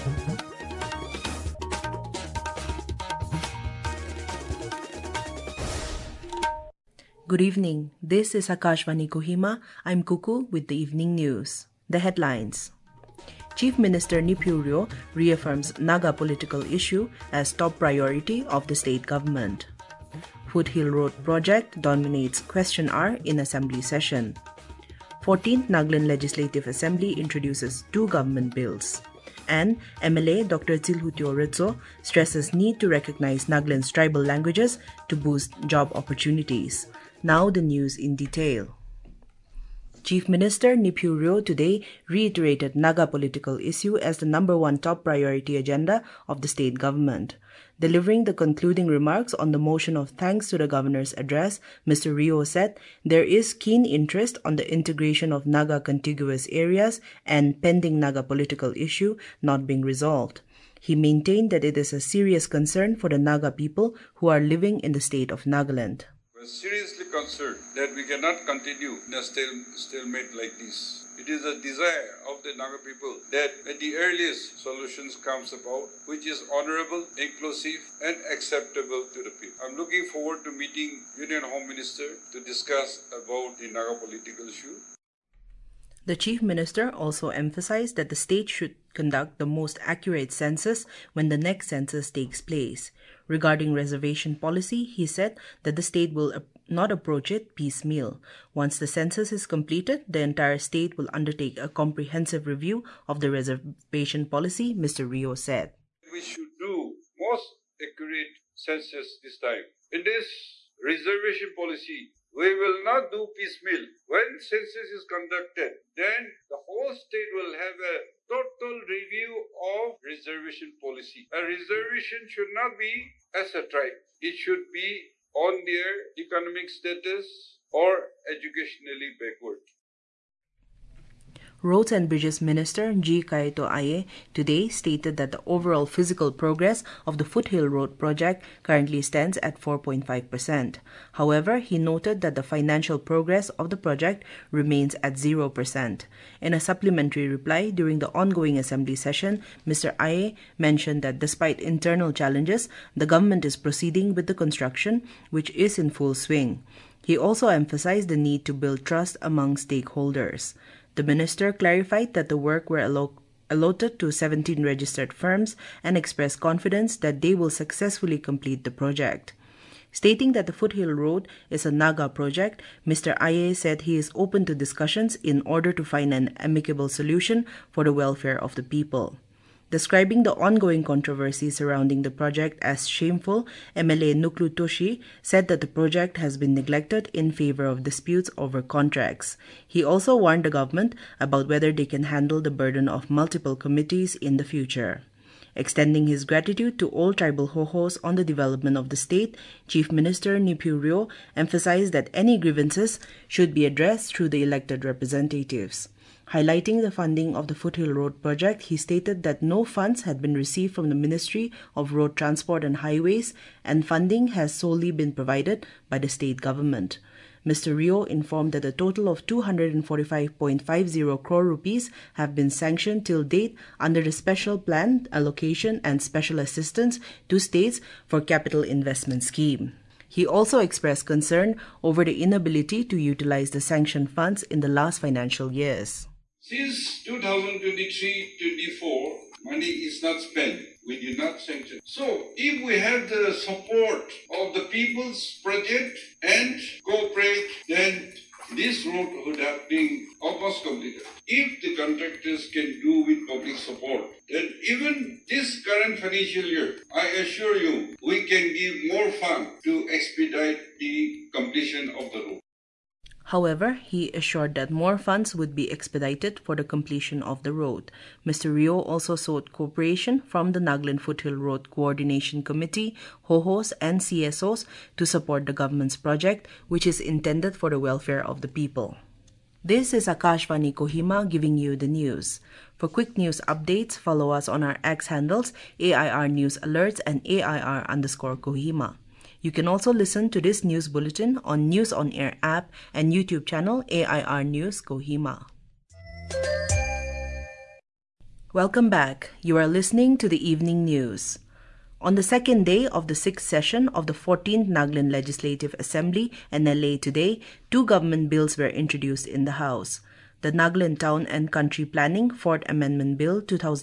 Good evening. This is Akashvani Kohima. I'm Kuku with the evening news. The headlines. Chief Minister Nipyu Ryo reaffirms Naga political issue as top priority of the state government. Foothill Road project dominates question hour in assembly session. 14th Nagaland Legislative Assembly introduces 2 government bills. And MLA Dr. Tsilhutyo Ritso stresses need to recognize Nagaland's tribal languages to boost job opportunities. Now the news in detail. Chief Minister Nipyu Ryo today reiterated Naga political issue as the #1 top priority agenda of the state government. Delivering the concluding remarks on the motion of thanks to the governor's address, Mr. Ryo said there is keen interest on the integration of Naga contiguous areas and pending Naga political issue not being resolved. He maintained that it is a serious concern for the Naga people who are living in the state of Nagaland. We're seriously concerned that we cannot continue in a stalemate like this. It is a desire of the Naga people that at the earliest solutions comes about, which is honorable, inclusive and acceptable to the people. I'm looking forward to meeting Union Home Minister to discuss about the Naga political issue. The Chief Minister also emphasized that the state should conduct the most accurate census when the next census takes place. Regarding reservation policy, he said that the state will not approach it piecemeal. Once the census is completed, the entire state will undertake a comprehensive review of the reservation policy, Mr. Ryo said. We should do most accurate census this time. In this reservation policy, we will not do piecemeal. When census is conducted, then the whole state will have a total review of reservation policy. A reservation should not be as a tribe. It should be on their economic status or educationally backward. Roads and Bridges Minister G. Kaito Aye today stated that the overall physical progress of the Foothill Road project currently stands at 4.5%. However, he noted that the financial progress of the project remains at 0%. In a supplementary reply during the ongoing assembly session, Mr. Aye mentioned that despite internal challenges, the government is proceeding with the construction, which is in full swing. He also emphasized the need to build trust among stakeholders. The minister clarified that the work were allotted to 17 registered firms and expressed confidence that they will successfully complete the project. Stating that the Foothill Road is a Naga project, Mr. Aye said he is open to discussions in order to find an amicable solution for the welfare of the people. Describing the ongoing controversy surrounding the project as shameful, MLA Nuklu Toshi said that the project has been neglected in favor of disputes over contracts. He also warned the government about whether they can handle the burden of multiple committees in the future. Extending his gratitude to all tribal hohos on the development of the state, Chief Minister Nipyu Ryo emphasized that any grievances should be addressed through the elected representatives. Highlighting the funding of the Foothill Road project, he stated that no funds had been received from the Ministry of Road Transport and Highways, and funding has solely been provided by the state government. Mr. Ryo informed that a total of 245.50 crore rupees have been sanctioned till date under the Special Plan Allocation and Special Assistance to States for Capital Investment Scheme. He also expressed concern over the inability to utilize the sanctioned funds in the last financial years. Since 2023-24, money is not spent. We do not sanction. So, if we have the support of the people's project and cooperate, then this road would have been almost completed. If the contractors can do with public support, then even this current financial year, I assure you, we can give more funds to expedite the completion of the road. However, he assured that more funds would be expedited for the completion of the road. Mr. Ryo also sought cooperation from the Nagaland Foothill Road Coordination Committee, HOHOs and CSOs to support the government's project, which is intended for the welfare of the people. This is Akashvani Kohima giving you the news. For quick news updates, follow us on our X handles AIR News Alerts and AIR_Kohima. You can also listen to this news bulletin on News on Air app and YouTube channel AIR News Kohima. Welcome back. You are listening to the evening news. On the second day of the sixth session of the 14th Nagaland Legislative Assembly, NLA today, two government bills were introduced in the House. The Nagaland Town and Country Planning 4th Amendment Bill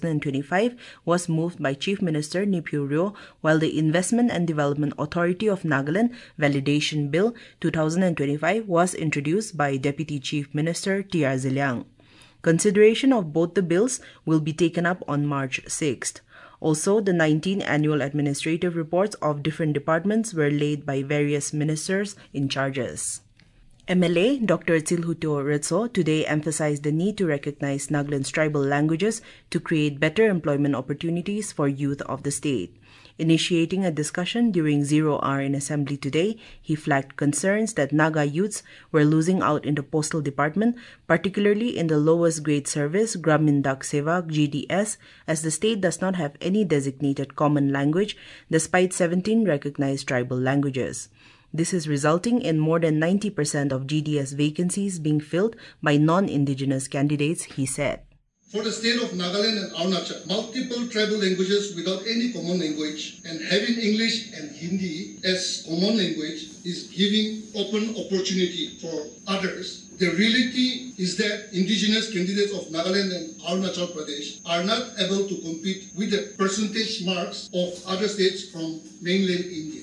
2025 was moved by Chief Minister Neiphiu Rio, while the Investment and Development Authority of Nagaland Validation Bill 2025 was introduced by Deputy Chief Minister T.R. Ziliang. Consideration of both the bills will be taken up on March 6th. Also, the 19 annual administrative reports of different departments were laid by various ministers in charges. MLA Dr. Tsilhuteo Retso today emphasized the need to recognize Nagaland's tribal languages to create better employment opportunities for youth of the state. Initiating a discussion during 0R in Assembly today, he flagged concerns that Naga youths were losing out in the Postal Department, particularly in the lowest grade service, Gramin Dak Sevak GDS, as the state does not have any designated common language despite 17 recognized tribal languages. This is resulting in more than 90% of GDS vacancies being filled by non-indigenous candidates, he said. For the state of Nagaland and Arunachal, multiple tribal languages without any common language and having English and Hindi as common language is giving open opportunity for others. The reality is that indigenous candidates of Nagaland and Arunachal Pradesh are not able to compete with the percentage marks of other states from mainland India.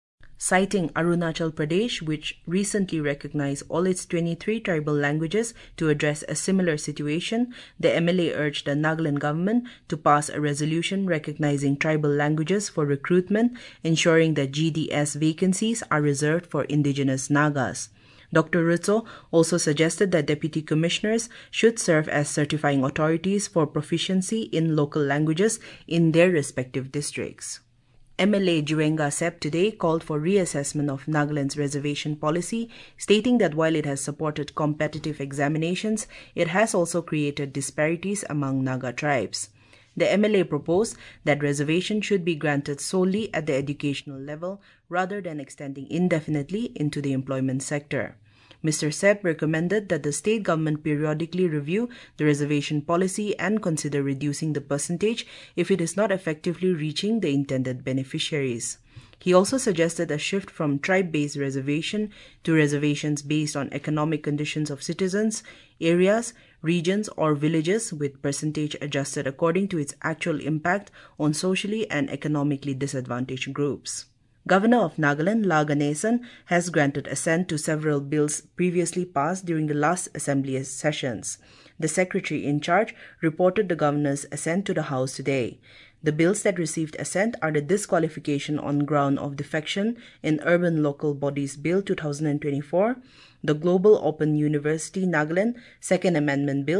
Citing Arunachal Pradesh, which recently recognized all its 23 tribal languages to address a similar situation, the MLA urged the Nagaland government to pass a resolution recognizing tribal languages for recruitment, ensuring that GDS vacancies are reserved for indigenous Nagas. Dr. Retso also suggested that deputy commissioners should serve as certifying authorities for proficiency in local languages in their respective districts. MLA Juenga Sep today called for reassessment of Nagaland's reservation policy, stating that while it has supported competitive examinations, it has also created disparities among Naga tribes. The MLA proposed that reservation should be granted solely at the educational level rather than extending indefinitely into the employment sector. Mr. Sep recommended that the state government periodically review the reservation policy and consider reducing the percentage if it is not effectively reaching the intended beneficiaries. He also suggested a shift from tribe-based reservation to reservations based on economic conditions of citizens, areas, regions, or villages with percentage adjusted according to its actual impact on socially and economically disadvantaged groups. Governor of Nagaland, La Ganesan, has granted assent to several bills previously passed during the last assembly sessions. The secretary in charge reported the governor's assent to the House today. The bills that received assent are the Disqualification on Ground of Defection in Urban Local Bodies Bill 2024, the Global Open University Nagaland 2nd Amendment Bill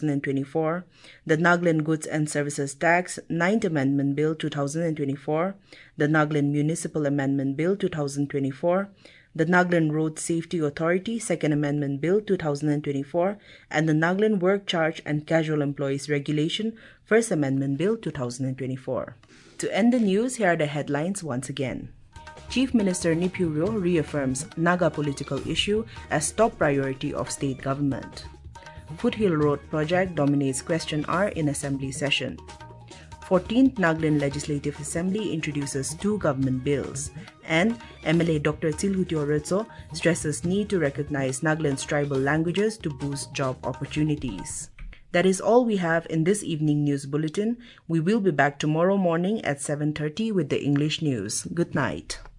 2024, the Nagaland Goods and Services Tax 9th Amendment Bill 2024, the Nagaland Municipal Amendment Bill 2024, the Nagaland Road Safety Authority 2nd Amendment Bill 2024, and the Nagaland Work Charge and Casual Employees Regulation 1st Amendment Bill 2024. To end the news, here are the headlines once again. Chief Minister Neiphiu Rio reaffirms Naga political issue as top priority of state government. Foothill Road project dominates question hour in Assembly session. 14th Nagaland Legislative Assembly introduces two government bills, and MLA Dr. Tsilhuteo Retso stresses need to recognize Nagaland's tribal languages to boost job opportunities. That is all we have in this evening news bulletin. We will be back tomorrow morning at 7:30 with the English news. Good night.